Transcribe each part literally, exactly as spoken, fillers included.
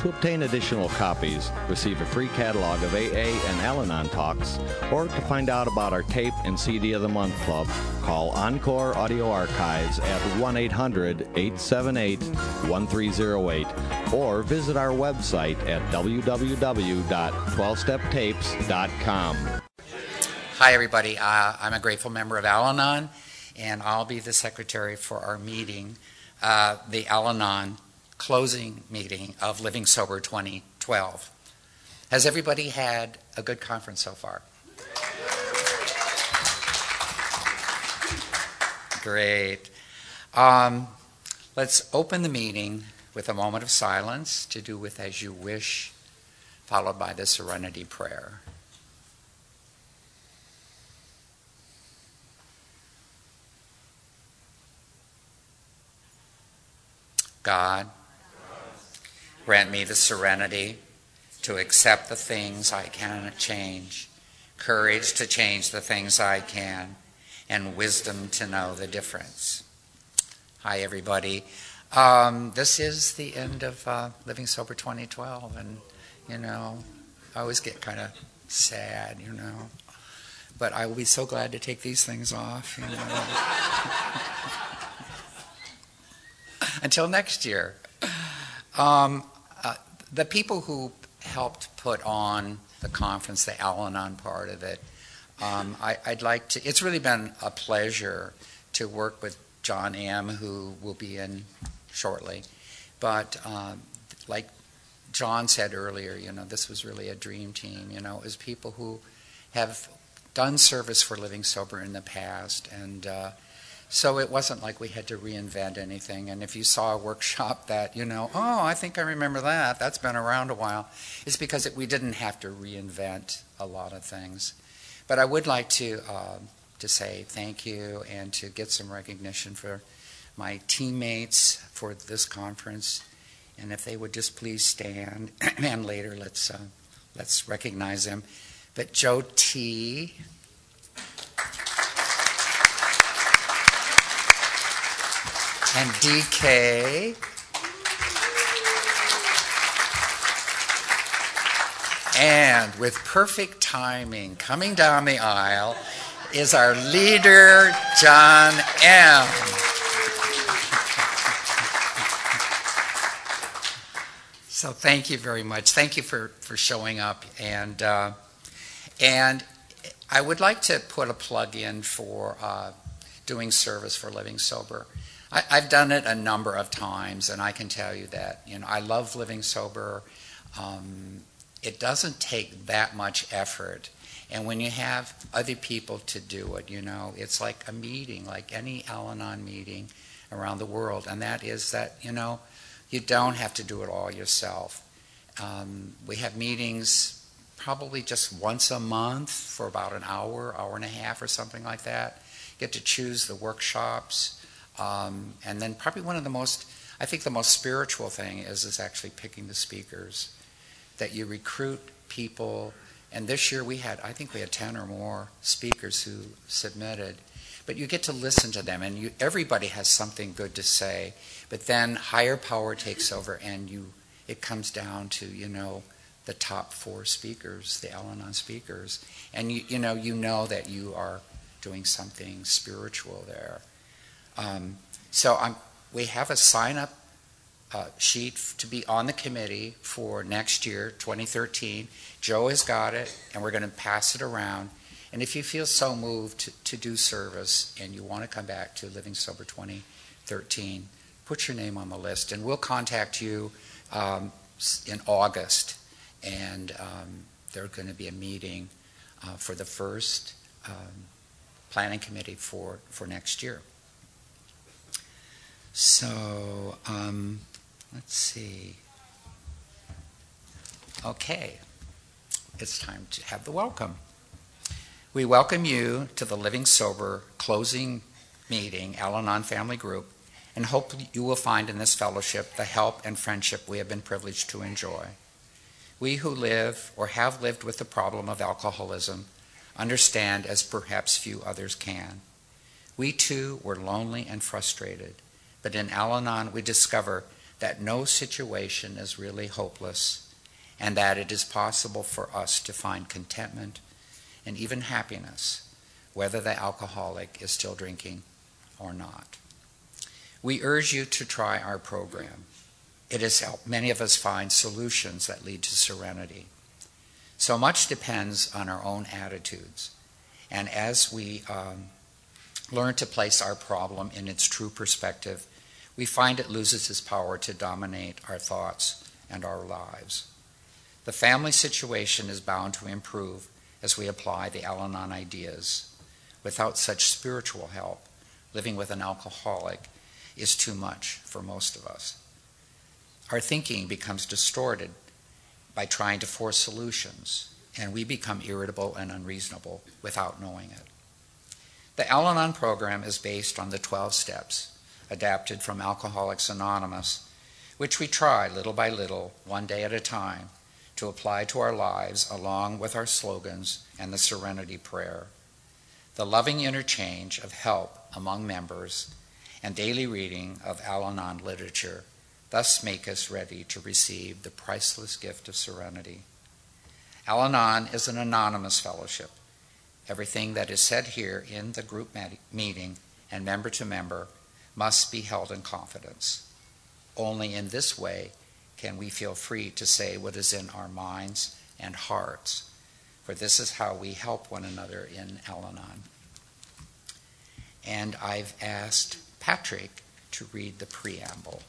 To obtain additional copies, receive a free catalog of A A and Al-Anon talks, or to find out about our tape and C D of the Month Club, call Encore Audio Archives at one eight hundred, eight seven eight, one three zero eight or visit our website at w w w dot twelve step tapes dot com. Hi, everybody. Uh, I'm a grateful member of Al-Anon, and I'll be the secretary for our meeting, uh, the Al-Anon closing meeting of Living Sober twenty twelve. Has everybody had a good conference so far? Great. Um, let's open the meeting with a moment of silence to do with As You Wish, followed by the Serenity Prayer. God, grant me the serenity to accept the things I cannot change, courage to change the things I can, and wisdom to know the difference. Hi, everybody. Um, this is the end of uh, Living Sober twenty twelve, and, you know, I always get kind of sad, you know, but I will be so glad to take these things off, you know. Until next year. Um, uh, the people who helped put on the conference, the Al-Anon part of it, um, I, I'd like to, it's really been a pleasure to work with John M., who will be in shortly. But um, like John said earlier, you know, this was really a dream team. You know, it was people who have done service for Living Sober in the past, and uh, so it wasn't like we had to reinvent anything. And if you saw a workshop that, you know, oh, I think I remember that, that's been around a while, it's because it, we didn't have to reinvent a lot of things. But I would like to, uh, to say thank you and to get some recognition for my teammates for this conference. And if they would just please stand, and later let's, uh, let's recognize them. But Joe T., and D K, and with perfect timing, coming down the aisle, is our leader, John M. So thank you very much. Thank you for, for showing up. And, uh, and I would like to put a plug in for uh, doing service for Living Sober. I, I've done it a number of times, and I can tell you that, you know, I love Living Sober. Um, it doesn't take that much effort. And when you have other people to do it, you know, it's like a meeting, like any Al-Anon meeting around the world. And that is that, you know, you don't have to do it all yourself. Um, we have meetings probably just once a month for about an hour, hour and a half or something like that. You get to choose the workshops. Um, and then probably one of the most, I think the most spiritual thing is, is actually picking the speakers, that you recruit people. And this year we had, I think we had ten or more speakers who submitted. But you get to listen to them, and you, everybody has something good to say. But then higher power takes over, and you, it comes down to, you know, the top four speakers, the Al-Anon speakers. And you, you know, you know that you are doing something spiritual there. Um, so I'm, we have a sign-up uh, sheet to be on the committee for next year, twenty thirteen. Joe has got it, and we're going to pass it around. And if you feel so moved to, to do service and you want to come back to Living Sober twenty thirteen, put your name on the list, and we'll contact you um, in August. And um, there's going to be a meeting uh, for the first um, planning committee for, for next year. So, um, let's see. Okay, it's time to have the welcome. We welcome you to the Living Sober closing meeting, Al-Anon Family Group, and hope you will find in this fellowship the help and friendship we have been privileged to enjoy. We who live or have lived with the problem of alcoholism understand as perhaps few others can. We too were lonely and frustrated. But in Al-Anon, we discover that no situation is really hopeless, and that it is possible for us to find contentment and even happiness, whether the alcoholic is still drinking or not. We urge you to try our program. It has helped many of us find solutions that lead to serenity. So much depends on our own attitudes, and as we um, learn to place our problem in its true perspective, we find it loses its power to dominate our thoughts and our lives. The family situation is bound to improve as we apply the Al-Anon ideas. Without such spiritual help, living with an alcoholic is too much for most of us. Our thinking becomes distorted by trying to force solutions, and we become irritable and unreasonable without knowing it. The Al-Anon program is based on the twelve steps, adapted from Alcoholics Anonymous, which we try little by little, one day at a time, to apply to our lives along with our slogans and the Serenity Prayer. The loving interchange of help among members and daily reading of Al-Anon literature thus make us ready to receive the priceless gift of serenity. Al-Anon is an anonymous fellowship. Everything that is said here in the group meeting and member to member must be held in confidence. Only in this way can we feel free to say what is in our minds and hearts, for this is how we help one another in Al-Anon. And I've asked Patrick to read the preamble.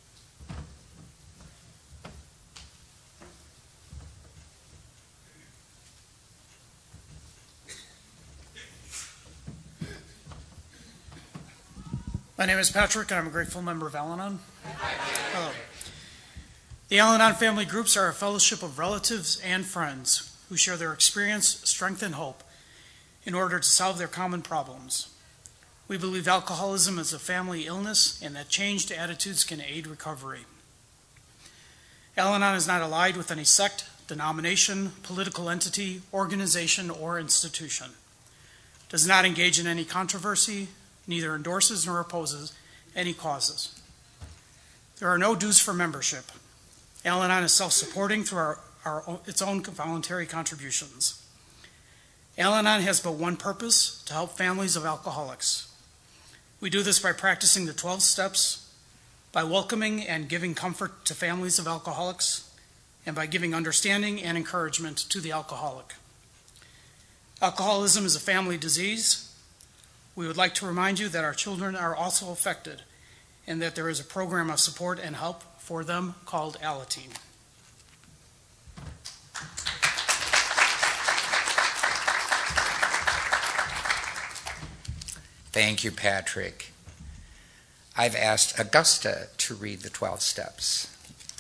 My name is Patrick, and I'm a grateful member of Al-Anon. Hello. The Al-Anon family groups are a fellowship of relatives and friends who share their experience, strength, and hope in order to solve their common problems. We believe alcoholism is a family illness and that changed attitudes can aid recovery. Al-Anon is not allied with any sect, denomination, political entity, organization, or institution. Does not engage in any controversy, neither endorses nor opposes any causes. There are no dues for membership. Al-Anon is self-supporting through our, our, its own voluntary contributions. Al-Anon has but one purpose: to help families of alcoholics. We do this by practicing the twelve steps, by welcoming and giving comfort to families of alcoholics, and by giving understanding and encouragement to the alcoholic. Alcoholism is a family disease. We would like to remind you that our children are also affected and that there is a program of support and help for them called Alateen. Thank you, Patrick. I've asked Augusta to read the twelve steps.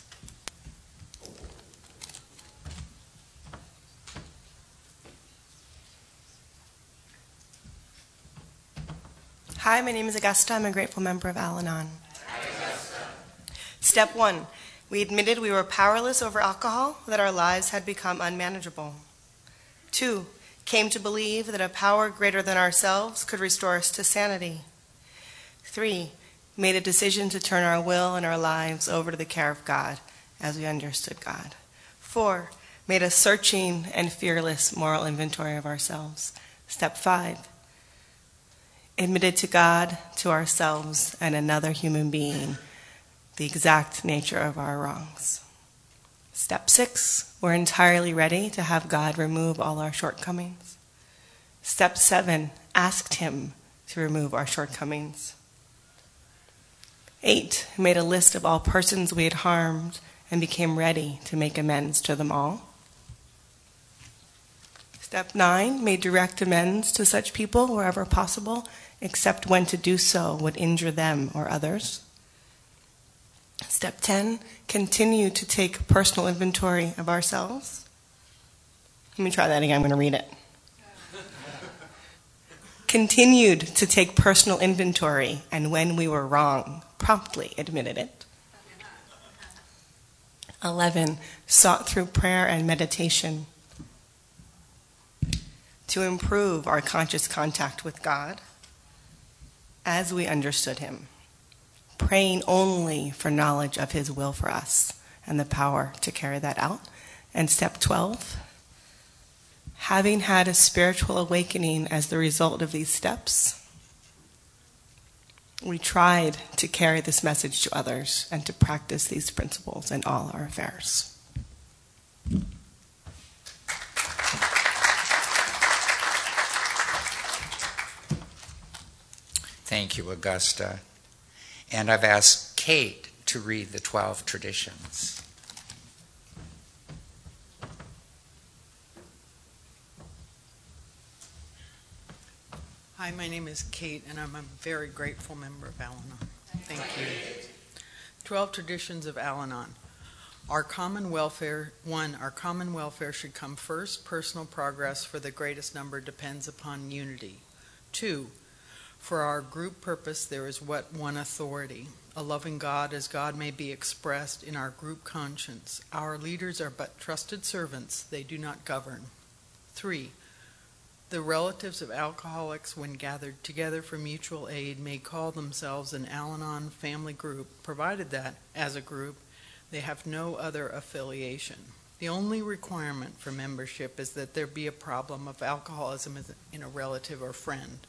Hi, my name is Augusta. I'm a grateful member of Al-Anon. Step one, we admitted we were powerless over alcohol, that our lives had become unmanageable. Two, came to believe that a power greater than ourselves could restore us to sanity. Three, made a decision to turn our will and our lives over to the care of God as we understood God. Four, made a searching and fearless moral inventory of ourselves. Step five, admitted to God, to ourselves, and another human being the exact nature of our wrongs. Step six, we're entirely ready to have God remove all our shortcomings. Step seven, asked Him to remove our shortcomings. Eight, made a list of all persons we had harmed and became ready to make amends to them all. Step nine, made direct amends to such people wherever possible, except when to do so would injure them or others. Step ten, continue to take personal inventory of ourselves. Let me try that again, I'm going to read it. Continued to take personal inventory, and when we were wrong, promptly admitted it. eleven, sought through prayer and meditation to improve our conscious contact with God as we understood Him. praying only for knowledge of His will for us and the power to carry that out. And step twelve, having had a spiritual awakening as the result of these steps, we tried to carry this message to others and to practice these principles in all our affairs. Thank you, Augusta. And I've asked Kate to read the twelve traditions. Hi, my name is Kate, and I'm a very grateful member of Al-Anon. Thank you. Twelve traditions of Al-Anon. Our common welfare, one, our common welfare should come first. Personal progress for the greatest number depends upon unity. Two, for our group purpose there is but one authority, a loving God as God may be expressed in our group conscience. Our leaders are but trusted servants, they do not govern. Three, the relatives of alcoholics, when gathered together for mutual aid, may call themselves an Al-Anon family group, provided that, as a group, they have no other affiliation. The only requirement for membership is that there be a problem of alcoholism in a relative or friend.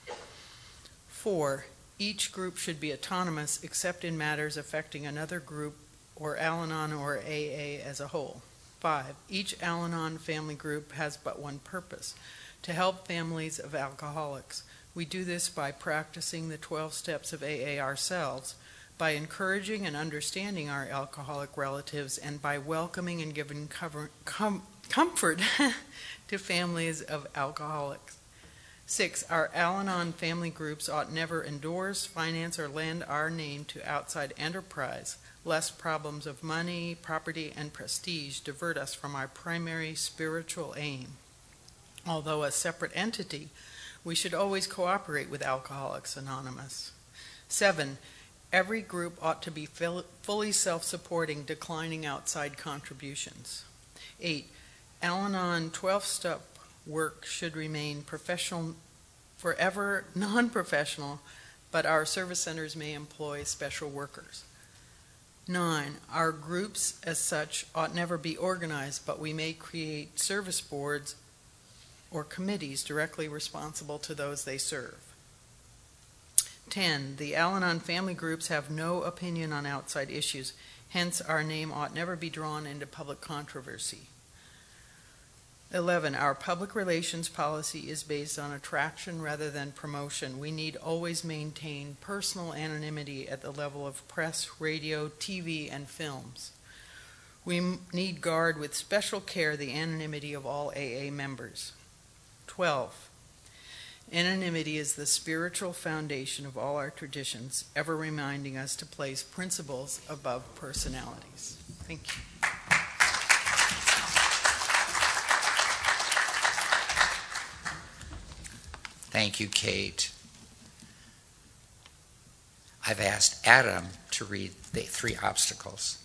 Four, each group should be autonomous except in matters affecting another group or Al-Anon or A A as a whole. Five, each Al-Anon family group has but one purpose, to help families of alcoholics. We do this by practicing the twelve steps of A A ourselves, by encouraging and understanding our alcoholic relatives, and by welcoming and giving cover, com, comfort to families of alcoholics. Six, our Al-Anon family groups ought never endorse, finance, or lend our name to outside enterprise, lest problems of money, property, and prestige divert us from our primary spiritual aim. Although a separate entity, we should always cooperate with Alcoholics Anonymous. Seven, every group ought to be fully self-supporting, declining outside contributions. Eight, Al-Anon twelve-step work should remain professional, forever non-professional, but our service centers may employ special workers. Nine, our groups as such ought never be organized, but we may create service boards or committees directly responsible to those they serve. Ten, the Al-Anon family groups have no opinion on outside issues, hence our name ought never be drawn into public controversy. Eleven, our public relations policy is based on attraction rather than promotion. We need always maintain personal anonymity at the level of press, radio, T V, and films. We m- need guard with special care the anonymity of all A A members. Twelve, anonymity is the spiritual foundation of all our traditions, ever reminding us to place principles above personalities. Thank you. Thank you, Kate. I've asked Adam to read the three obstacles.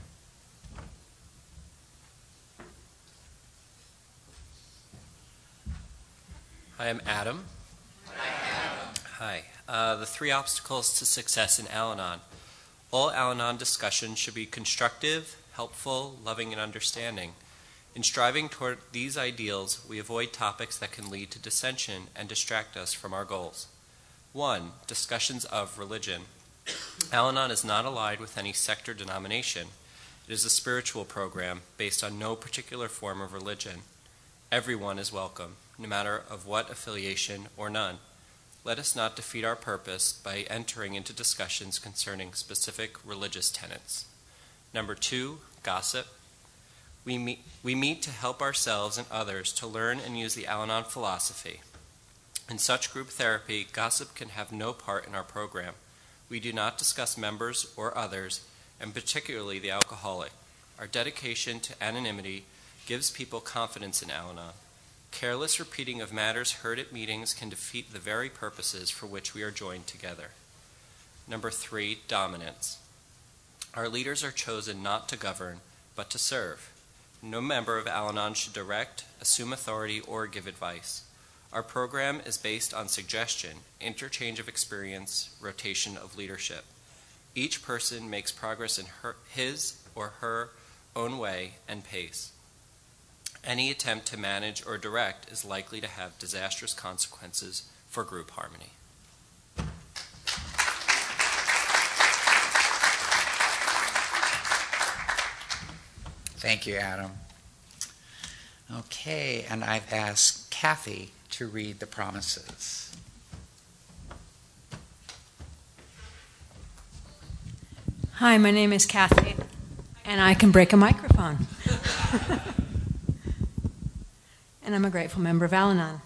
Hi, I'm Adam. Hi. Adam. Hi. Uh, the three obstacles to success in Al-Anon. All Al-Anon discussions should be constructive, helpful, loving, and understanding. In striving toward these ideals, we avoid topics that can lead to dissension and distract us from our goals. One, discussions of religion. Al-Anon is not allied with any sect or denomination. It is a spiritual program based on no particular form of religion. Everyone is welcome, no matter of what affiliation or none. Let us not defeat our purpose by entering into discussions concerning specific religious tenets. Number two, gossip. We meet, we meet to help ourselves and others to learn and use the Al-Anon philosophy. In such group therapy, gossip can have no part in our program. We do not discuss members or others, and particularly the alcoholic. Our dedication to anonymity gives people confidence in Al-Anon. Careless repeating of matters heard at meetings can defeat the very purposes for which we are joined together. Number three, dominance. Our leaders are chosen not to govern, but to serve. No member of Al-Anon should direct, assume authority, or give advice. Our program is based on suggestion, interchange of experience, rotation of leadership. Each person makes progress in her, his or her own way and pace. Any attempt to manage or direct is likely to have disastrous consequences for group harmony. Thank you, Adam. Okay, and I've asked Kathy to read the promises. Hi, my name is Kathy, and I can break a microphone. And I'm a grateful member of Al-Anon.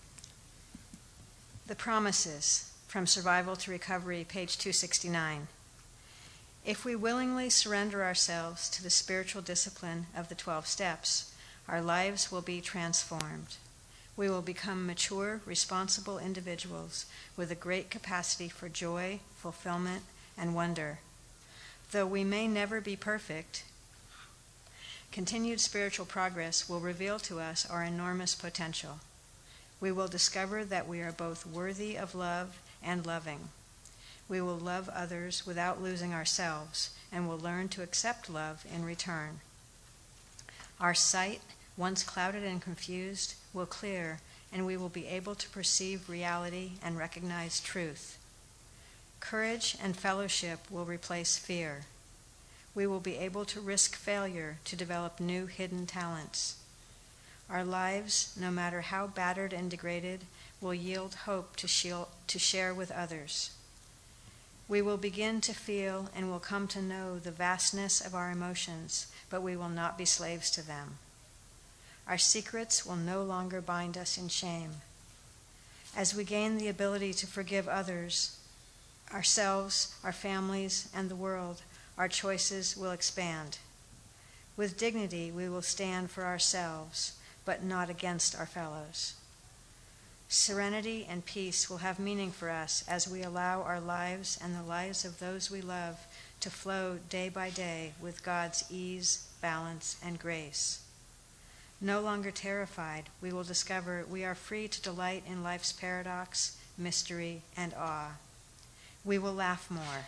The promises, From Survival to Recovery, page two sixty-nine. If we willingly surrender ourselves to the spiritual discipline of the twelve steps, our lives will be transformed. We will become mature, responsible individuals with a great capacity for joy, fulfillment, and wonder. Though we may never be perfect, continued spiritual progress will reveal to us our enormous potential. We will discover that we are both worthy of love and loving. We will love others without losing ourselves, and will learn to accept love in return. Our sight, once clouded and confused, will clear, and we will be able to perceive reality and recognize truth. Courage and fellowship will replace fear. We will be able to risk failure to develop new hidden talents. Our lives, no matter how battered and degraded, will yield hope to, shield, to share with others. We will begin to feel and will come to know the vastness of our emotions, but we will not be slaves to them. Our secrets will no longer bind us in shame. As we gain the ability to forgive others, ourselves, our families, and the world, our choices will expand. With dignity, we will stand for ourselves, but not against our fellows. Serenity and peace will have meaning for us as we allow our lives and the lives of those we love to flow day by day with God's ease, balance, and grace. No longer terrified, we will discover we are free to delight in life's paradox, mystery, and awe. We will laugh more.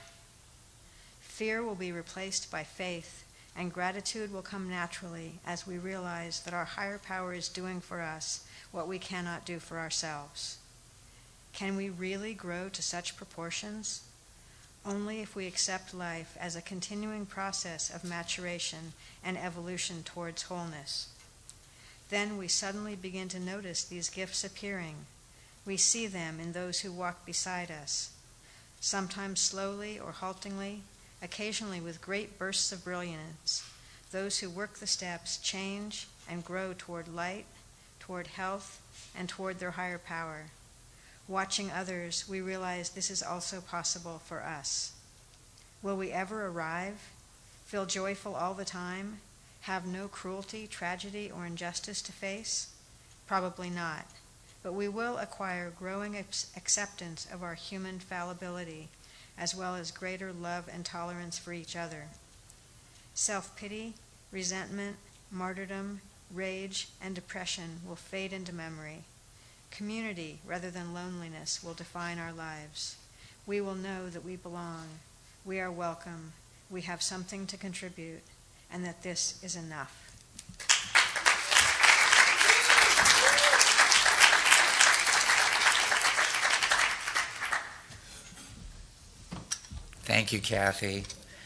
Fear will be replaced by faith, and gratitude will come naturally as we realize that our higher power is doing for us what we cannot do for ourselves. Can we really grow to such proportions? Only if we accept life as a continuing process of maturation and evolution towards wholeness. Then we suddenly begin to notice these gifts appearing. We see them in those who walk beside us, sometimes slowly or haltingly, occasionally with great bursts of brilliance. Those who work the steps change and grow toward light, toward health, and toward their higher power. Watching others, we realize this is also possible for us. Will we ever arrive, feel joyful all the time, have no cruelty, tragedy, or injustice to face? Probably not. But we will acquire growing acceptance of our human fallibility, as well as greater love and tolerance for each other. Self-pity, resentment, martyrdom, rage, and depression will fade into memory. Community, rather than loneliness, will define our lives. We will know that we belong, we are welcome, we have something to contribute, and that this is enough. Thank you, Kathy.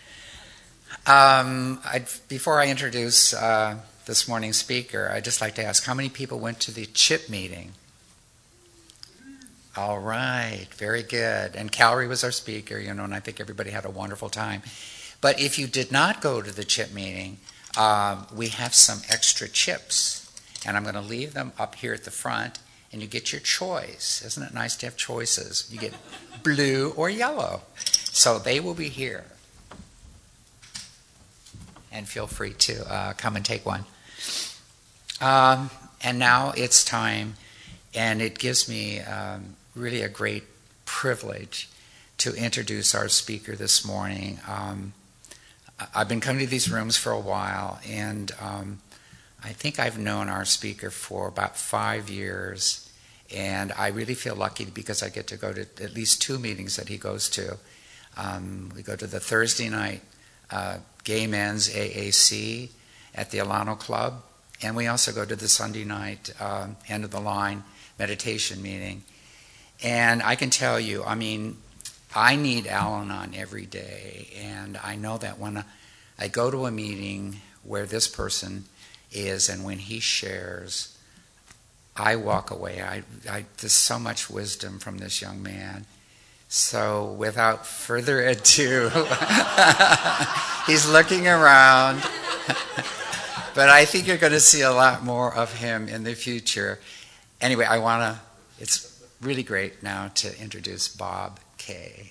Um, I'd, before I introduce uh, this morning's speaker, I'd just like to ask how many people went to the CHIP meeting? All right, very good. And Callery was our speaker, you know, and I think everybody had a wonderful time. But if you did not go to the CHIP meeting, uh, we have some extra chips, and I'm going to leave them up here at the front, and you get your choice. Isn't it nice to have choices? You get blue or yellow. So they will be here. And feel free to uh, come and take one. Um, and now it's time, and it gives me um, really a great privilege to introduce our speaker this morning. Um, I've been coming to these rooms for a while, and um, I think I've known our speaker for about five years, and I really feel lucky because I get to go to at least two meetings that he goes to. Um, we go to the Thursday night uh, Gay Men's A A C at the Alano Club, and we also go to the Sunday night um, end of the line meditation meeting. And I can tell you, I mean, I need Al-Anon every day, and I know that when I go to a meeting where this person is and when he shares, I walk away. I, I, there's so much wisdom from this young man. So without further ado, he's looking around, but I think you're going to see a lot more of him in the future. Anyway, I want to, it's really great now to introduce Bob Kay.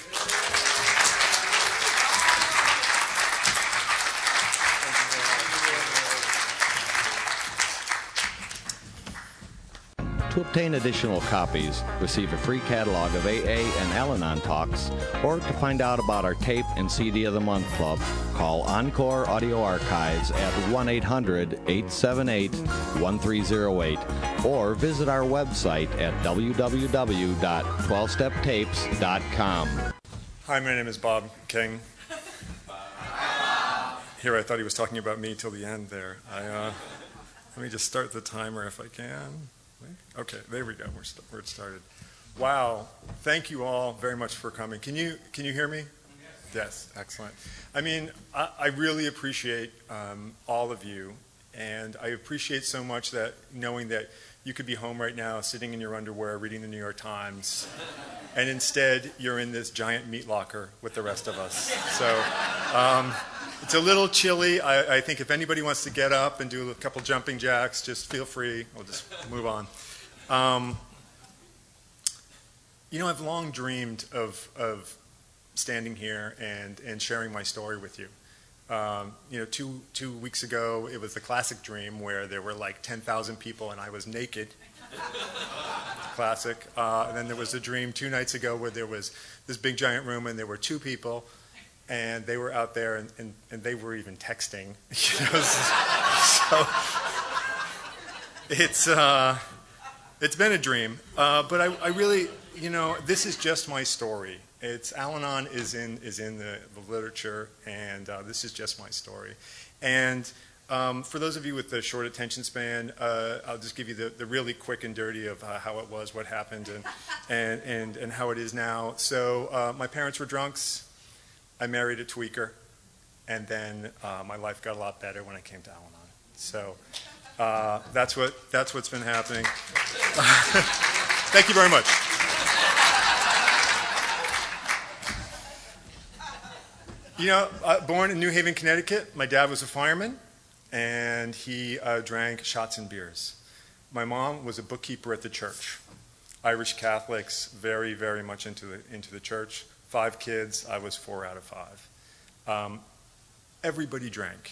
To obtain additional copies, receive a free catalog of A A and Al-Anon talks, or to find out about our Tape and C D of the Month Club, call Encore Audio Archives at one eight hundred, eight seven eight, one three zero eight, or visit our website at w w w dot twelve step tapes dot com. Hi, my name is Bob King. Here, I thought he was talking about me till the end there. I, uh, let me just start the timer if I can. Okay, there we go. We're, st- we're started. Wow, thank you all very much for coming. Can you can you hear me? Yes. Yes, excellent. I mean, I, I really appreciate um, all of you, and I appreciate so much that knowing that you could be home right now, sitting in your underwear, reading the New York Times, and instead you're in this giant meat locker with the rest of us. So. Um, It's a little chilly. I, I think if anybody wants to get up and do a couple jumping jacks, just feel free. We'll just move on. Um, you know, I've long dreamed of, of standing here and, and sharing my story with you. Um, you know, two, two weeks ago, it was the classic dream where there were like ten thousand people and I was naked. Classic. Uh, and then there was a dream two nights ago where there was this big giant room and there were two people. And they were out there, and, and, and they were even texting. You know, so it's uh, it's been a dream. Uh, but I, I really, you know, this is just my story. It's Al-Anon is in is in the, the literature, and uh, this is just my story. And um, for those of you with the short attention span, uh, I'll just give you the, the really quick and dirty of uh, how it was, what happened, and and and, and how it is now. So uh, my parents were drunks. I married a tweaker, and then uh, my life got a lot better when I came to Al-Anon. So uh, that's what that's what's been happening. Thank you very much. You know, uh, born in New Haven, Connecticut. My dad was a fireman, and he uh, drank shots and beers. My mom was a bookkeeper at the church. Irish Catholics, very, very much into the into the church. Five kids, I was four out of five. Um, everybody drank.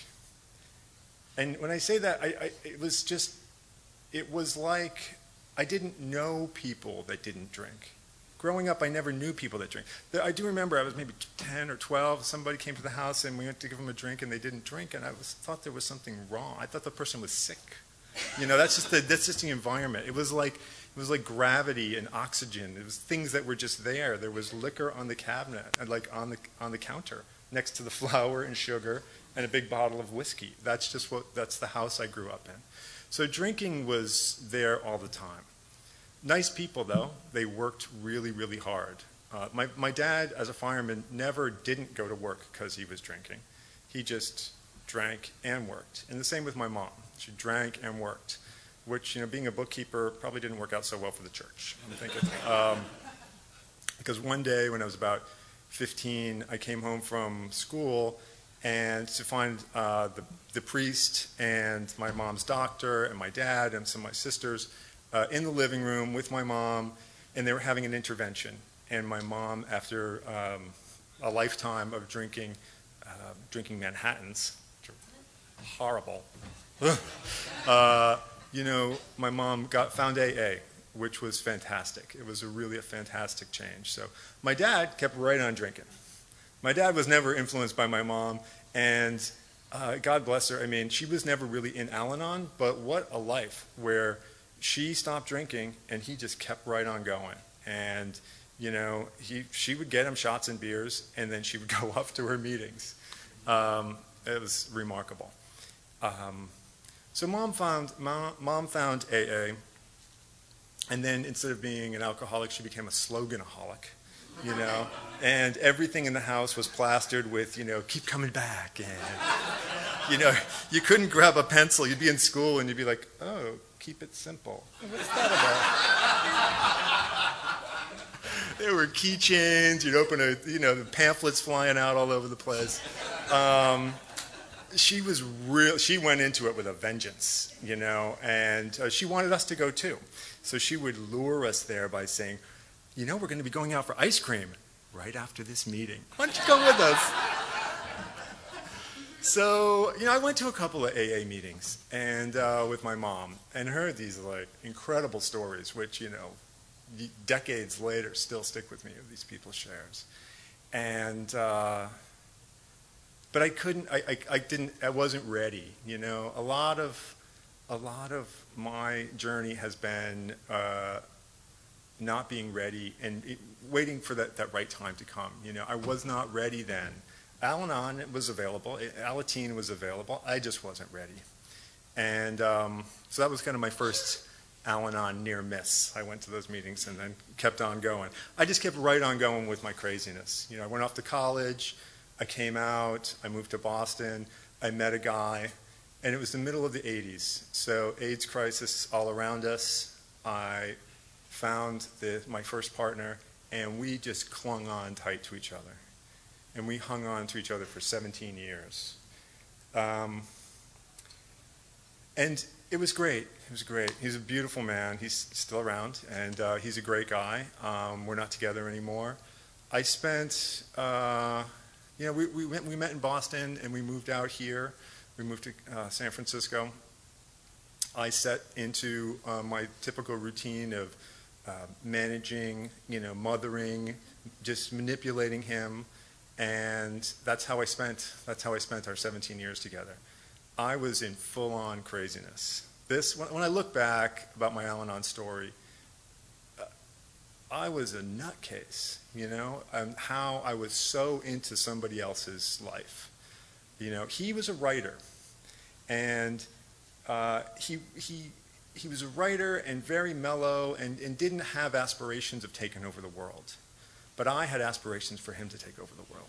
And when I say that, I, I, it was just, it was like I didn't know people that didn't drink. Growing up, I never knew people that drink. I do remember I was maybe ten or twelve, somebody came to the house and we went to give them a drink and they didn't drink, and I was, thought there was something wrong. I thought the person was sick. You know, that's just the, that's just the environment. It was like, It was like gravity and oxygen. It was things that were just there. There was liquor on the cabinet, and like on the on the counter, next to the flour and sugar and a big bottle of whiskey. That's just what. That's the house I grew up in. So drinking was there all the time. Nice people though. They worked really, really hard. Uh, my my dad, as a fireman, never didn't go to work because he was drinking. He just drank and worked. And the same with my mom. She drank and worked. Which, you know, being a bookkeeper probably didn't work out so well for the church, I'm thinking. Um, because one day when I was about fifteen, I came home from school and to find uh, the, the priest and my mom's doctor and my dad and some of my sisters uh, in the living room with my mom, and they were having an intervention. And my mom, after um, a lifetime of drinking, uh, drinking Manhattans, which are horrible, uh, you know, my mom got found A A, which was fantastic. It was a really a fantastic change. So my dad kept right on drinking. My dad was never influenced by my mom, and uh, God bless her. I mean, she was never really in Al-Anon, but what a life where she stopped drinking and he just kept right on going. And You know, he, she would get him shots and beers, and then she would go off to her meetings. Um, it was remarkable. Um, so mom found mom, mom found A A, and then instead of being an alcoholic, she became a sloganaholic. You know, and everything in the house was plastered with, you know, keep coming back, and you know, you couldn't grab a pencil. You'd be in school and you'd be like, oh, keep it simple. What's that about? There were keychains. You'd open a, you know, the pamphlets flying out all over the place. Um, she was real. She went into it with a vengeance, you know, and uh, she wanted us to go too. So she would lure us there by saying, you know, we're going to be going out for ice cream right after this meeting. Why don't you come with us? So, you know, I went to a couple of A A meetings and uh, with my mom and heard these like incredible stories, which, you know, decades later still stick with me of these people's shares. And, uh, but I couldn't, I, I, I didn't, I wasn't ready, you know. A lot of, a lot of my journey has been uh, not being ready and it, waiting for that, that right time to come. You know, I was not ready then. Al-Anon was available, Alateen was available, I just wasn't ready. And um, so that was kind of my first Al-Anon near miss. I went to those meetings and then kept on going. I just kept right on going with my craziness. You know, I went off to college, I came out, I moved to Boston, I met a guy, and it was the middle of the eighties. So AIDS crisis all around us. I found the, my first partner, and we just clung on tight to each other. And we hung on to each other for seventeen years. Um, and it was great. It was great. He's a beautiful man. He's still around, and uh, he's a great guy. Um, we're not together anymore. I spent, uh, you know, we, we, went, we met in Boston, and we moved out here. We moved to uh, San Francisco. I set into uh, my typical routine of uh, managing, you know, mothering, just manipulating him. And that's how I spent, that's how I spent our seventeen years together. I was in full-on craziness. This, when, when I look back about my Al-Anon story, uh, I was a nutcase, you know, and how I was so into somebody else's life. You know, he was a writer, and uh, he, he, he was a writer and very mellow and, and didn't have aspirations of taking over the world. But I had aspirations for him to take over the world.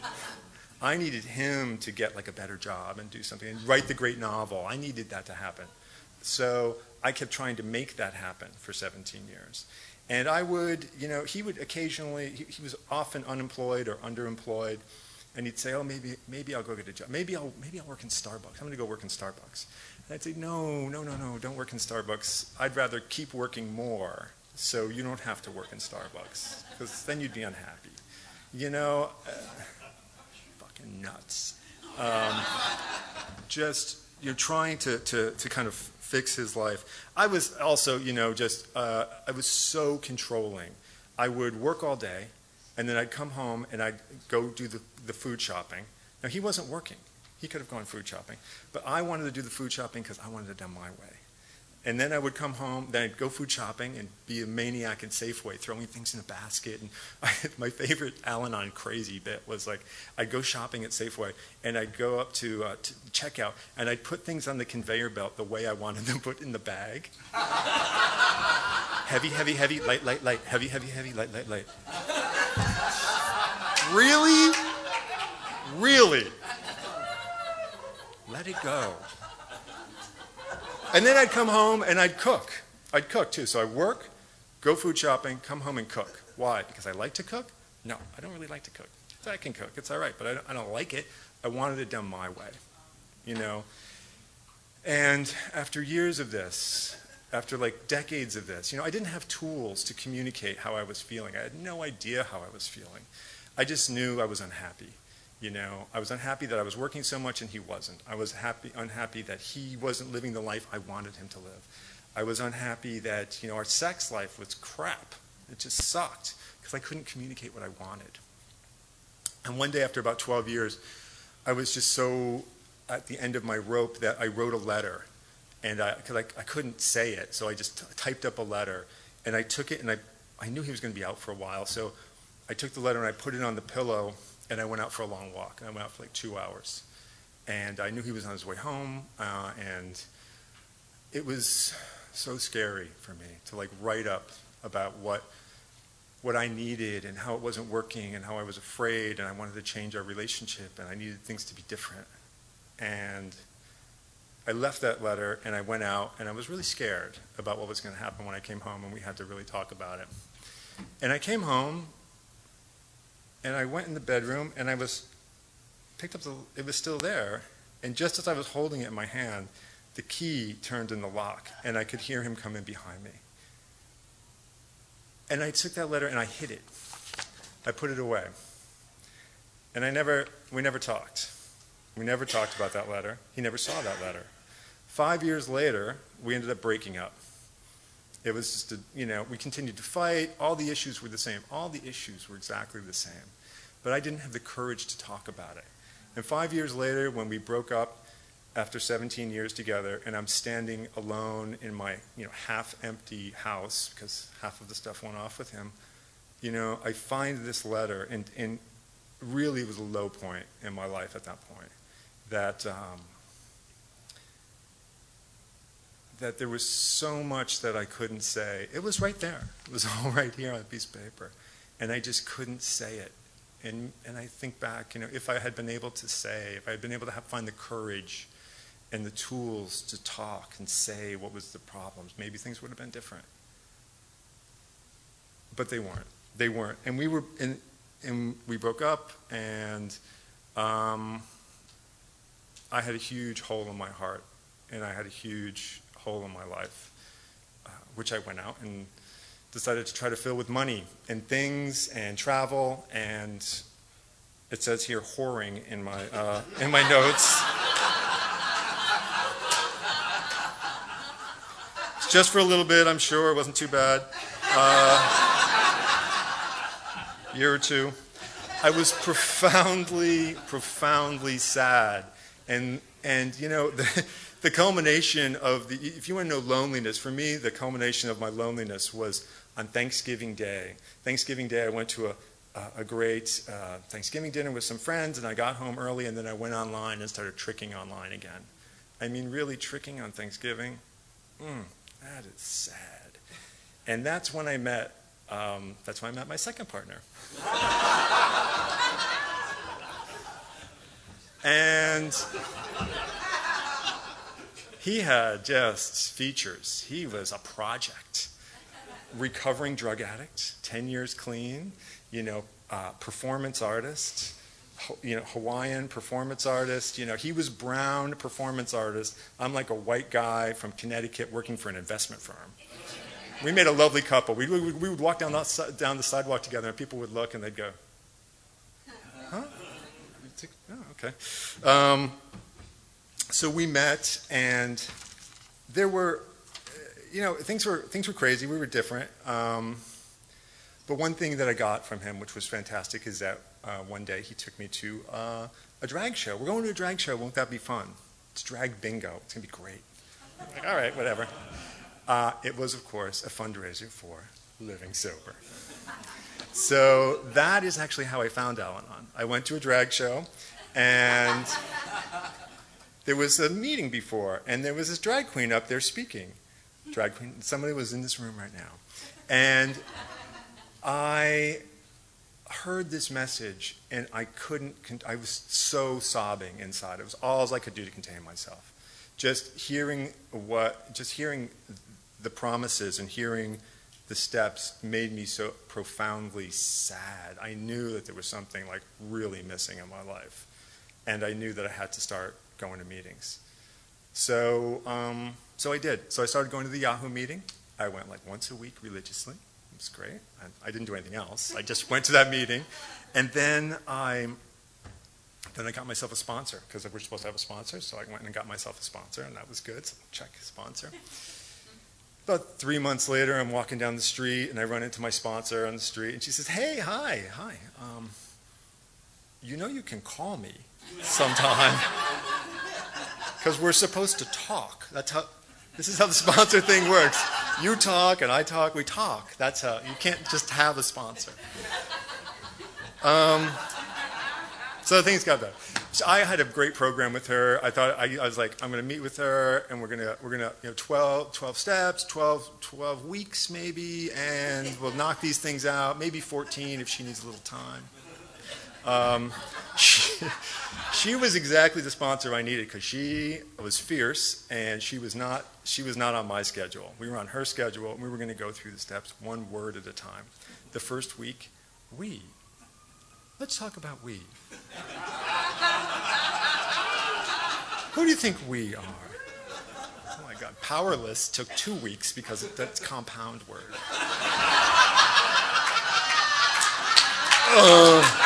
I needed him to get like a better job and do something and write the great novel. I needed that to happen. So I kept trying to make that happen for seventeen years. And I would, you know, he would occasionally, he, he was often unemployed or underemployed, and he'd say, oh, maybe maybe I'll go get a job. Maybe I'll, maybe I'll work in Starbucks. I'm going to go work in Starbucks. And I'd say, no, no, no, no, don't work in Starbucks. I'd rather keep working more so you don't have to work in Starbucks, because then you'd be unhappy. You know, uh, fucking nuts. Um, just, you're trying to, to, to kind of fix his life. I was also, you know, just, uh, I was so controlling. I would work all day, and then I'd come home and I'd go do the, the food shopping. Now, he wasn't working. He could have gone food shopping. But I wanted to do the food shopping because I wanted it done my way. And then I would come home, then I'd go food shopping and be a maniac in Safeway, throwing things in a basket. And I, my favorite Al-Anon crazy bit was like, I'd go shopping at Safeway, and I'd go up to, uh, to checkout, and I'd put things on the conveyor belt the way I wanted them put in the bag. Heavy, heavy, heavy, light, light, light, heavy, heavy, heavy, light, light, light. Really? Really? Let it go. And then I'd come home and I'd cook. I'd cook too. So I'd work, go food shopping, come home and cook. Why? Because I like to cook? No, I don't really like to cook. So I can cook. It's all right, but I don't, I don't like it. I wanted it done my way, you know. And after years of this, after like decades of this, you know, I didn't have tools to communicate how I was feeling. I had no idea how I was feeling. I just knew I was unhappy. You know, I was unhappy that I was working so much and he wasn't. I was happy, unhappy that he wasn't living the life I wanted him to live. I was unhappy that, you know, our sex life was crap. It just sucked because I couldn't communicate what I wanted. And one day after about twelve years, I was just so at the end of my rope that I wrote a letter. And I, because I, I couldn't say it, so I just t- typed up a letter. And I took it and I I knew he was going to be out for a while, so I took the letter and I put it on the pillow, and I went out for a long walk. I went out for like two hours. And I knew he was on his way home, uh, and it was so scary for me to like write up about what what I needed and how it wasn't working and how I was afraid and I wanted to change our relationship and I needed things to be different. And I left that letter and I went out and I was really scared about what was going to happen when I came home, and we had to really talk about it. And I came home and I went in the bedroom and I was picked up the, it was still there, and just as I was holding it in my hand, the key turned in the lock and I could hear him come in behind me. And I took that letter and I hid it. I put it away. And I never, we never talked. We never talked about that letter. He never saw that letter. Five years later, we ended up breaking up. It was just, a, you know, we continued to fight. All the issues were the same. All the issues were exactly the same. But I didn't have the courage to talk about it. And five years later, when we broke up, after seventeen years together, and I'm standing alone in my, you know, half-empty house, because half of the stuff went off with him, you know, I find this letter, and, and really it was a low point in my life at that point, that, um, that there was so much that I couldn't say. It was right there. It was all right here on a piece of paper, and I just couldn't say it. And, and I think back, you know, if I had been able to say, if I had been able to have, find the courage and the tools to talk and say what was the problems, maybe things would have been different. But they weren't. They weren't. And we were, and, and we broke up, and um, I had a huge hole in my heart, and I had a huge hole in my life, uh, which I went out and decided to try to fill with money and things and travel, and it says here whoring in my uh, in my notes. Just for a little bit, I'm sure. It wasn't too bad. Uh, year or two. I was profoundly, profoundly sad. And, and you know, the, the culmination of the, if you want to know loneliness, for me, the culmination of my loneliness was on Thanksgiving Day. Thanksgiving Day, I went to a, a, a great uh, Thanksgiving dinner with some friends, and I got home early, and then I went online and started tricking online again. I mean, really tricking on Thanksgiving? Mm. That is sad. And that's when I met, um, that's when I met my second partner. And he had just features. He was a project. Recovering drug addict, ten years clean, you know, uh, performance artist, you know, Hawaiian performance artist. You know, he was brown performance artist. I'm like a white guy from Connecticut working for an investment firm. We made a lovely couple. We, we, we would walk down the, down the sidewalk together, and people would look, and they'd go, huh? Oh, okay. Um, so we met, and there were, you know, things were, things were crazy. We were different. Um, but one thing that I got from him, which was fantastic, is that Uh, one day he took me to uh, a drag show. We're going to a drag show. Won't that be fun? It's drag bingo. It's going to be great. I'm like, all right, whatever. Uh, it was, of course, a fundraiser for Living Sober. So that is actually how I found Al-Anon. I went to a drag show, and there was a meeting before, and there was this drag queen up there speaking. Drag queen, somebody was in this room right now. And I heard this message, and I couldn't, I was so sobbing inside. It was all I could do to contain myself. Just hearing what, just hearing the promises and hearing the steps made me so profoundly sad. I knew that there was something like really missing in my life, and I knew that I had to start going to meetings. So, um, so I did. So I started going to the Yahoo meeting. I went like once a week religiously. It was great. I, I didn't do anything else. I just went to that meeting, and then I, then I got myself a sponsor, because we're supposed to have a sponsor. So I went and got myself a sponsor, and that was good. So check sponsor. About three months later, I'm walking down the street, and I run into my sponsor on the street, and she says, "Hey, hi, hi. Um, you know you can call me sometime, because we're supposed to talk. That's how. This is how the sponsor thing works." You talk and I talk. We talk. That's how. You can't just have a sponsor. Um, so things got better. So I had a great program with her. I thought I, I was like, I'm going to meet with her, and we're going to we're going to you know twelve, twelve steps, twelve, twelve weeks maybe, and we'll knock these things out. Maybe fourteen if she needs a little time. Um, she, she was exactly the sponsor I needed because she was fierce and she was not she was not on my schedule. We were on her schedule and we were going to go through the steps one word at a time. The first week, we. Let's talk about we. Who do you think we are? Oh my God, powerless took two weeks because it, that's a compound word. uh,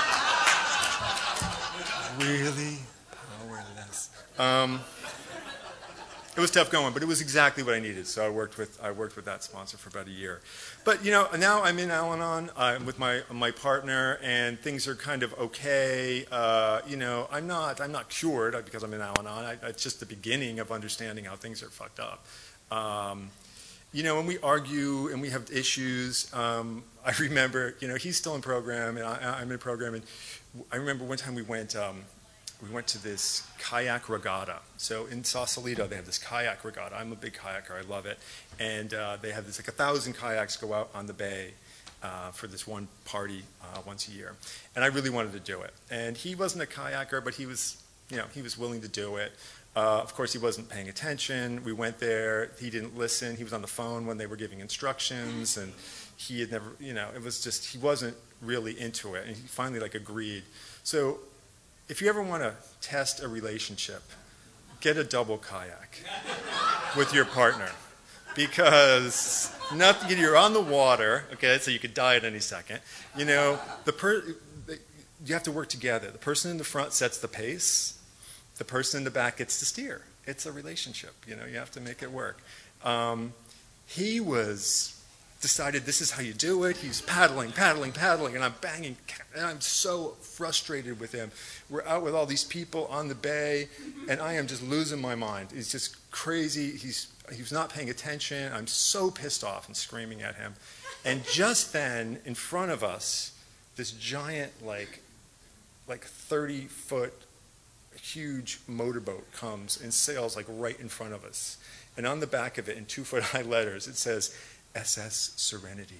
Really powerless. Um, it was tough going, but it was exactly what I needed. So I worked with I worked with that sponsor for about a year. But you know, now I'm in Al-Anon uh, with my my partner, and things are kind of okay. Uh, you know, I'm not I'm not cured because I'm in Al-Anon. I, it's just the beginning of understanding how things are fucked up. Um, you know, when we argue and we have issues, um, I remember, you know, he's still in program and I, I'm in program, and I remember one time we went, um, we went to this kayak regatta. So in Sausalito, they have this kayak regatta. I'm a big kayaker. I love it. And uh, they have this, like a thousand kayaks go out on the bay uh, for this one party uh, once a year. And I really wanted to do it. And he wasn't a kayaker, but he was, you know, he was willing to do it. Uh, of course, he wasn't paying attention. We went there. He didn't listen. He was on the phone when they were giving instructions. And he had never, you know, it was just, he wasn't really into it. And he finally, like, agreed. So if you ever want to test a relationship, get a double kayak with your partner. Because nothing, you're on the water, okay, so you could die at any second. You know, the per, you have to work together. The person in the front sets the pace. The person in the back gets to steer. It's a relationship, you know, you have to make it work. Um, he was, decided this is how you do it. He's paddling, paddling, paddling, and I'm banging, and I'm so frustrated with him. We're out with all these people on the bay, and I am just losing my mind. It's just crazy. He's, he's not paying attention. I'm so pissed off and screaming at him. And just then, in front of us, this giant, like, like thirty-foot huge motorboat comes and sails like right in front of us. And on the back of it, in two-foot high letters, it says, S S Serenity.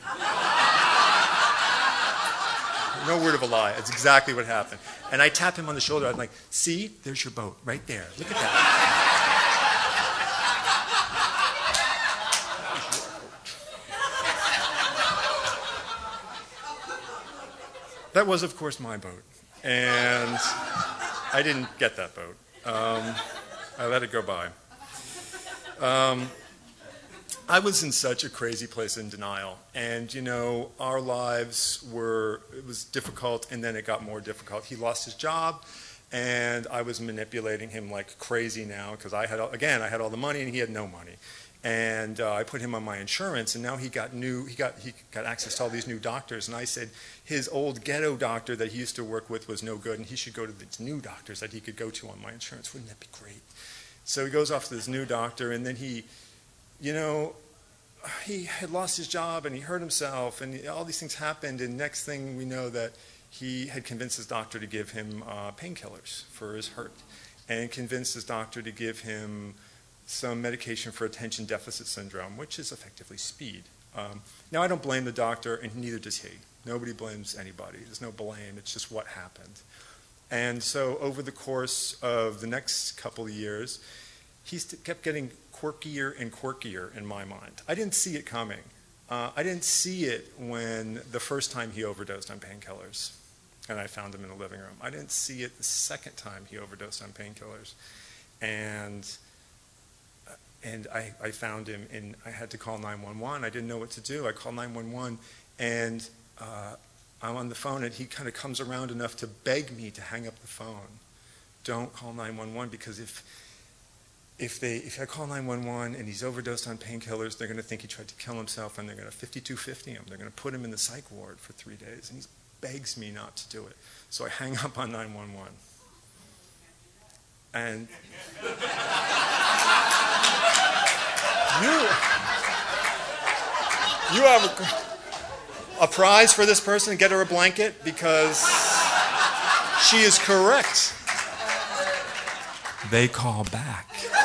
No word of a lie. It's exactly what happened. And I tapped him on the shoulder. I'm like, see, there's your boat right there. Look at that. That was, of course, my boat. And I didn't get that boat. Um, I let it go by. Um, I was in such a crazy place in denial. And, you know, our lives were, it was difficult, and then it got more difficult. He lost his job, and I was manipulating him like crazy now, because I had, again, I had all the money, and he had no money. And uh, I put him on my insurance, and now he got new, he got, he got access to all these new doctors. And I said his old ghetto doctor that he used to work with was no good, and he should go to these new doctors that he could go to on my insurance. Wouldn't that be great? So he goes off to this new doctor, and then he, you know, he had lost his job, and he hurt himself, and all these things happened, and next thing we know that he had convinced his doctor to give him uh, painkillers for his hurt, and convinced his doctor to give him some medication for attention deficit syndrome, which is effectively speed. Um, now, I don't blame the doctor, and neither does he. Nobody blames anybody. There's no blame. It's just what happened. And so over the course of the next couple of years, he kept getting quirkier and quirkier in my mind. I didn't see it coming. Uh, I didn't see it when the first time he overdosed on painkillers, and I found him in the living room. I didn't see it the second time he overdosed on painkillers. And... And I, I found him, and I had to call nine one one. I didn't know what to do. I called nine one one, and uh, I'm on the phone, and he kind of comes around enough to beg me to hang up the phone. Don't call nine one one, because if if they if I call nine one one and he's overdosed on painkillers, they're going to think he tried to kill himself, and they're going to fifty-two fifty him. They're going to put him in the psych ward for three days. And he begs me not to do it. So I hang up on nine one one. And... You, You have a, a prize for this person. Get her a blanket because she is correct. They call back.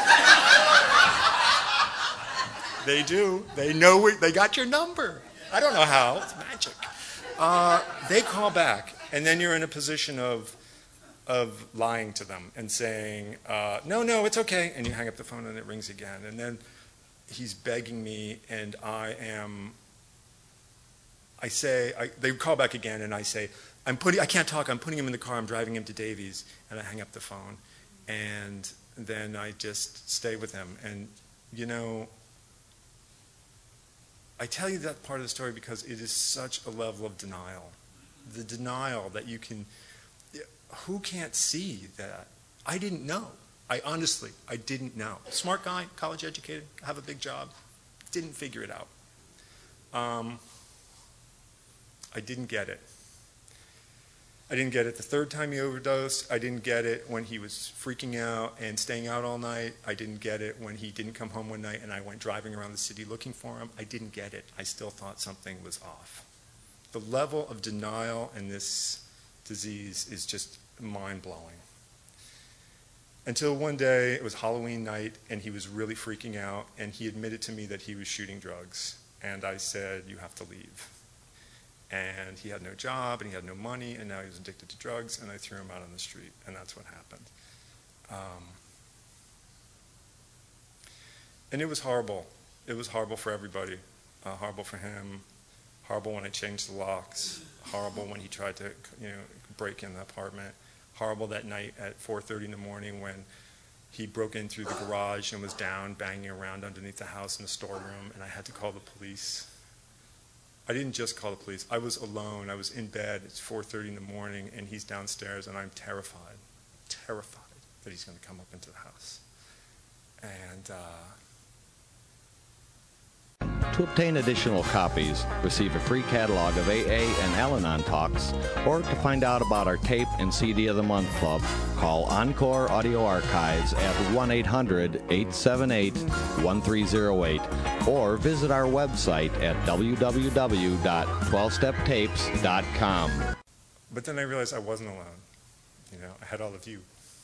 They do. They know we, they got your number. I don't know how. It's magic. Uh, they call back, and then you're in a position of of lying to them and saying, uh, no, no, it's okay. And you hang up the phone and it rings again. And then he's begging me, and I am, I say, I, they call back again, and I say, I'm putting, I can't talk, I'm putting him in the car, I'm driving him to Davies, and I hang up the phone. And then I just stay with him. And, you know, I tell you that part of the story because it is such a level of denial. The denial that you can, who can't see that? I didn't know. I honestly, I didn't know. Smart guy, college educated, have a big job, didn't figure it out. Um, I didn't get it. I didn't get it the third time he overdosed. I didn't get it when he was freaking out and staying out all night. I didn't get it when he didn't come home one night and I went driving around the city looking for him. I didn't get it. I still thought something was off. The level of denial in this disease is just mind-blowing. Until one day, it was Halloween night, and he was really freaking out, and he admitted to me that he was shooting drugs. And I said, you have to leave. And he had no job, and he had no money, and now he was addicted to drugs, and I threw him out on the street, and that's what happened. Um, and it was horrible. It was horrible for everybody. Uh, horrible for him, horrible when I changed the locks, horrible when he tried to, you know, break in the apartment, horrible that night at four thirty in the morning when he broke in through the garage and was down, banging around underneath the house in the storeroom, and I had to call the police. I didn't just call the police. I was alone. I was in bed. It's four thirty in the morning, and he's downstairs, and I'm terrified, terrified that he's going to come up into the house. And uh, To obtain additional copies, receive a free catalog of A A and Al-Anon talks, or to find out about our Tape and C D of the Month Club, call Encore Audio Archives at one eight hundred, eight seven eight, one three zero eight, or visit our website at w w w dot twelve step tapes dot com. But then I realized I wasn't alone. You know, I had all of you.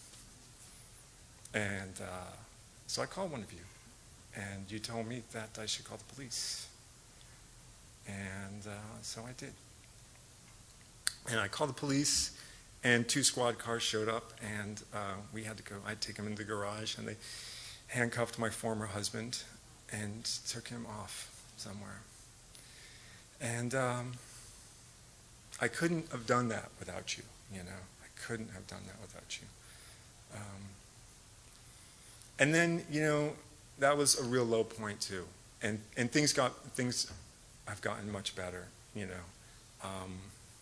And uh, so I called one of you. And you told me that I should call the police. And uh, so I did. And I called the police, and two squad cars showed up, and uh, we had to go. I had to take him into the garage, and they handcuffed my former husband and took him off somewhere. And um, I couldn't have done that without you, you know. I couldn't have done that without you. Um, and then, you know, that was a real low point too, and and things got things have gotten much better, you know. Um,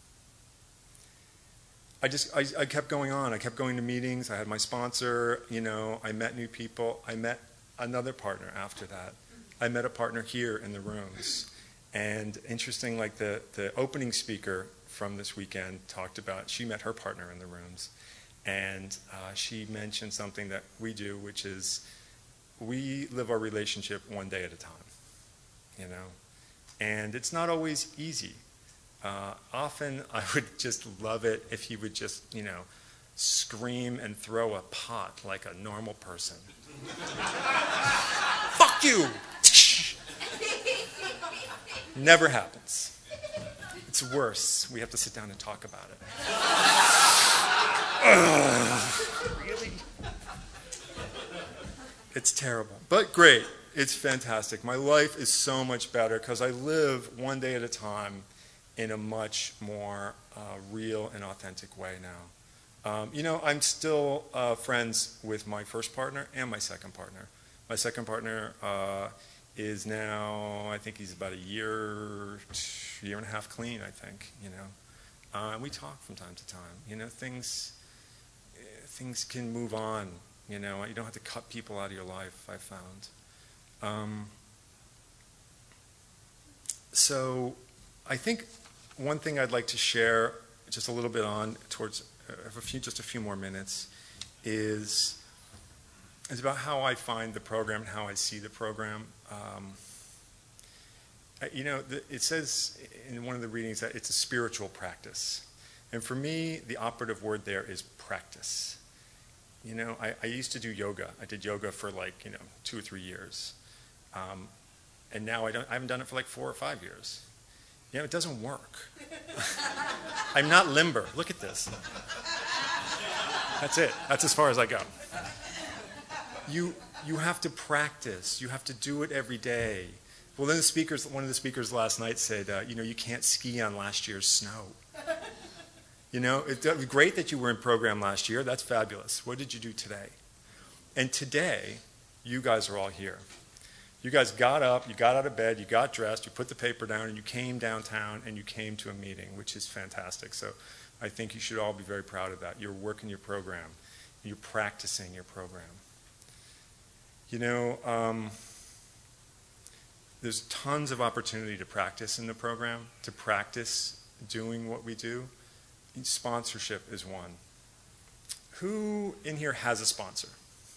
I just I, I kept going on. I kept going to meetings. I had my sponsor, you know. I met new people. I met another partner after that. I met a partner here in the rooms, and interesting, like the the opening speaker from this weekend talked about. She met her partner in the rooms, and uh, she mentioned something that we do, which is, we live our relationship one day at a time, you know, and it's not always easy. Uh, often I would just love it if he would just, you know, scream and throw a pot like a normal person. Fuck you! Never happens. It's worse. We have to sit down and talk about it. Ugh, really? It's terrible, but great. It's fantastic. My life is so much better because I live one day at a time in a much more uh, real and authentic way now. Um, you know, I'm still uh, friends with my first partner and my second partner. My second partner uh, is now, I think he's about a year, year and a half clean, I think, you know. Uh, and we talk from time to time. You know, things, things can move on. You know, you don't have to cut people out of your life, I've found. Um, so I think one thing I'd like to share just a little bit on towards uh, a few, just a few more minutes is, is about how I find the program and how I see the program. Um, Uh, You know, the, it says in one of the readings that it's a spiritual practice. And for me, the operative word there is practice. You know, I, I used to do yoga. I did yoga for like, you know, two or three years. Um, and now I, don't, I haven't done it for like four or five years. You know, it doesn't work. I'm not limber. Look at this. That's it. That's as far as I go. You, you have to practice. You have to do it every day. Well, then the speakers, one of the speakers last night said, uh, you know, you can't ski on last year's snow. You know, it, it was great that you were in program last year. That's fabulous. What did you do today? And today, you guys are all here. You guys got up, you got out of bed, you got dressed, you put the paper down, and you came downtown and you came to a meeting, which is fantastic. So I think you should all be very proud of that. You're working your program. You're practicing your program. You know, um, there's tons of opportunity to practice in the program, to practice doing what we do. Sponsorship is one. Who in here has a sponsor?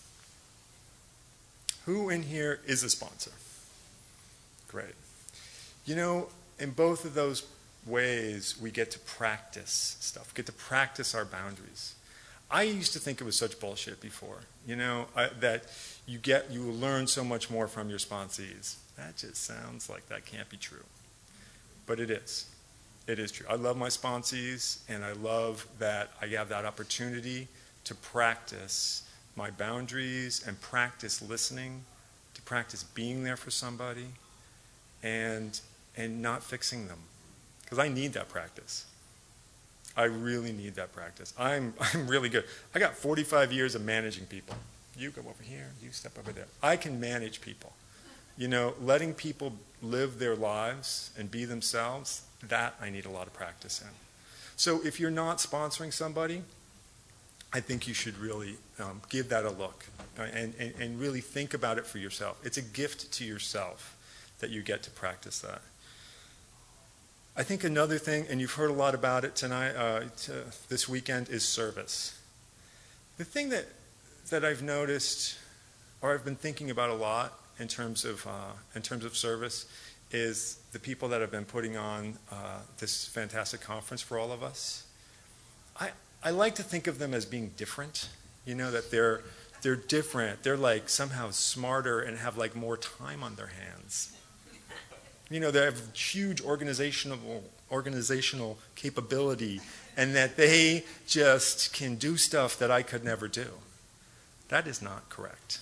Who in here is a sponsor? Great. You know, in both of those ways, we get to practice stuff, get to practice our boundaries. I used to think it was such bullshit before, you know, I, that you get, you will learn so much more from your sponsees. That just sounds like that can't be true. But it is. It is true. I love my sponsees, and I love that I have that opportunity to practice my boundaries and practice listening, to practice being there for somebody, and and not fixing them, because I need that practice. I really need that practice. I'm I'm really good. I got forty-five years of managing people. You go over here. You step over there. I can manage people. You know, letting people live their lives and be themselves, that I need a lot of practice in. So if you're not sponsoring somebody, I think you should really um, give that a look uh, and, and, and really think about it for yourself. It's a gift to yourself that you get to practice that. I think another thing, and you've heard a lot about it tonight, uh, to, this weekend, is service. The thing that, that I've noticed, or I've been thinking about a lot in terms of, uh, in terms of service, is the people that have been putting on uh, this fantastic conference for all of us. I, I like to think of them as being different, you know, that they're, they're different. They're like somehow smarter and have like more time on their hands. You know, they have huge organizational, organizational capability, and that they just can do stuff that I could never do. That is not correct.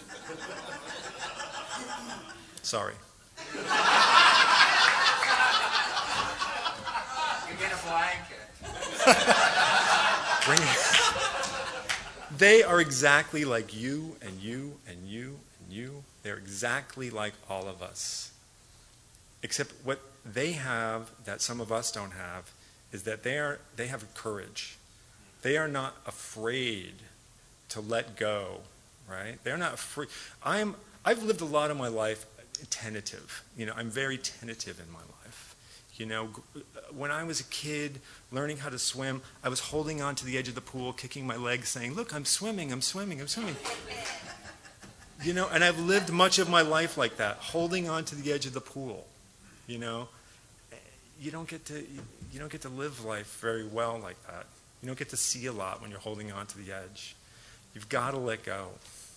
Sorry. You get a blanket. Bring it. They are exactly like you and you and you and you. They're exactly like all of us. Except what they have that some of us don't have is that they are they have courage. They are not afraid to let go, right? They're not afraid. I'm I've lived a lot of my life tentative. You know, I'm very tentative in my life. You know, when I was a kid learning how to swim, I was holding on to the edge of the pool, kicking my legs, saying, "Look, I'm swimming, I'm swimming, I'm swimming." You know, and I've lived much of my life like that, holding on to the edge of the pool. You know, you don't get to you don't get to live life very well like that. You don't get to see a lot when you're holding on to the edge. You've got to let go.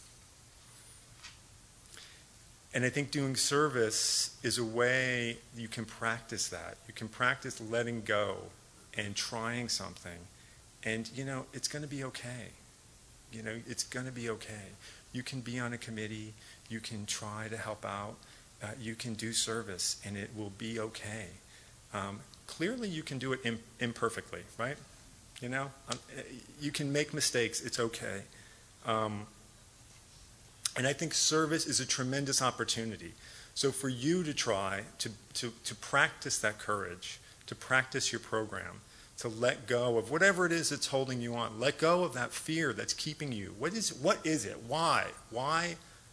And I think doing service is a way you can practice that. You can practice letting go and trying something. And, you know, it's going to be okay. You know, it's going to be okay. You can be on a committee. You can try to help out. Uh, you can do service, and it will be okay. Um, clearly, you can do it im- imperfectly, right? You know, um, you can make mistakes. It's okay. Um, and I think service is a tremendous opportunity. So for you to try to, to, to practice that courage, to practice your program, to let go of whatever it is that's holding you on. Let go of that fear that's keeping you. What is, what is it? Why? Why?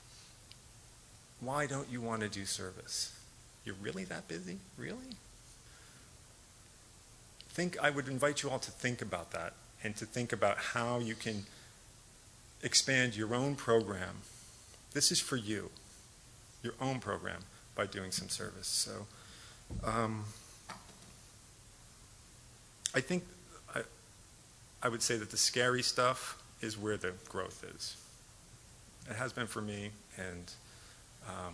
Why don't you want to do service? You're really that busy? Really? Think, I would invite you all to think about that and to think about how you can expand your own program. This is for you, your own program, by doing some service. So Um, I think I, I would say that the scary stuff is where the growth is. It has been for me, and um,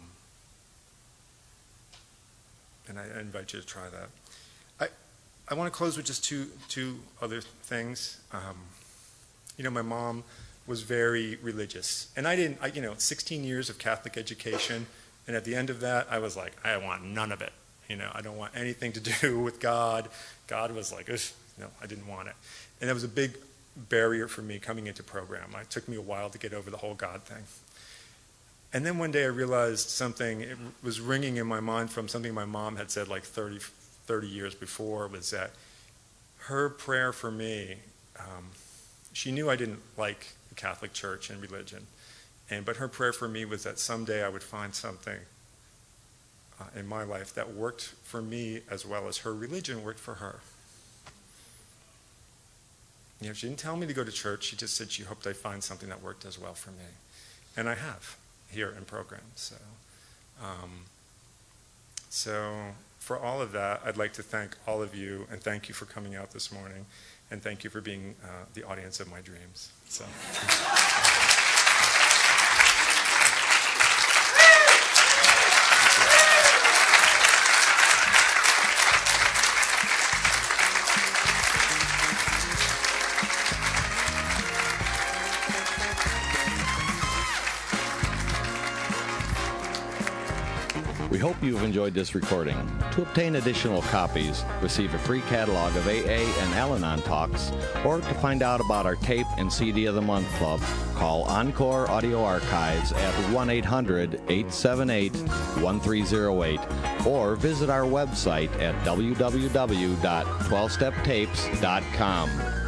and I, I invite you to try that. I I want to close with just two two other things. Um, you know, my mom was very religious, and I didn't. I, you know, sixteen years of Catholic education, and at the end of that, I was like, I want none of it. You know, I don't want anything to do with God. God was like, no, I didn't want it, and that was a big barrier for me coming into program. It took me a while to get over the whole God thing. And then one day I realized something, it was ringing in my mind from something my mom had said like thirty, thirty years before, was that her prayer for me, um, she knew I didn't like the Catholic Church and religion, and but her prayer for me was that someday I would find something uh, in my life that worked for me as well as her religion worked for her. You know, she didn't tell me to go to church. She just said she hoped I'd find something that worked as well for me. And I have here in program. So, um, so for all of that, I'd like to thank all of you, and thank you for coming out this morning, and thank you for being uh, the audience of my dreams. So. We hope you've enjoyed this recording. To obtain additional copies, receive a free catalog of A A and Al-Anon talks, or to find out about our Tape and C D of the Month Club, call Encore Audio Archives at one eight hundred, eight seven eight, one three zero eight, or visit our website at w w w dot twelve step tapes dot com.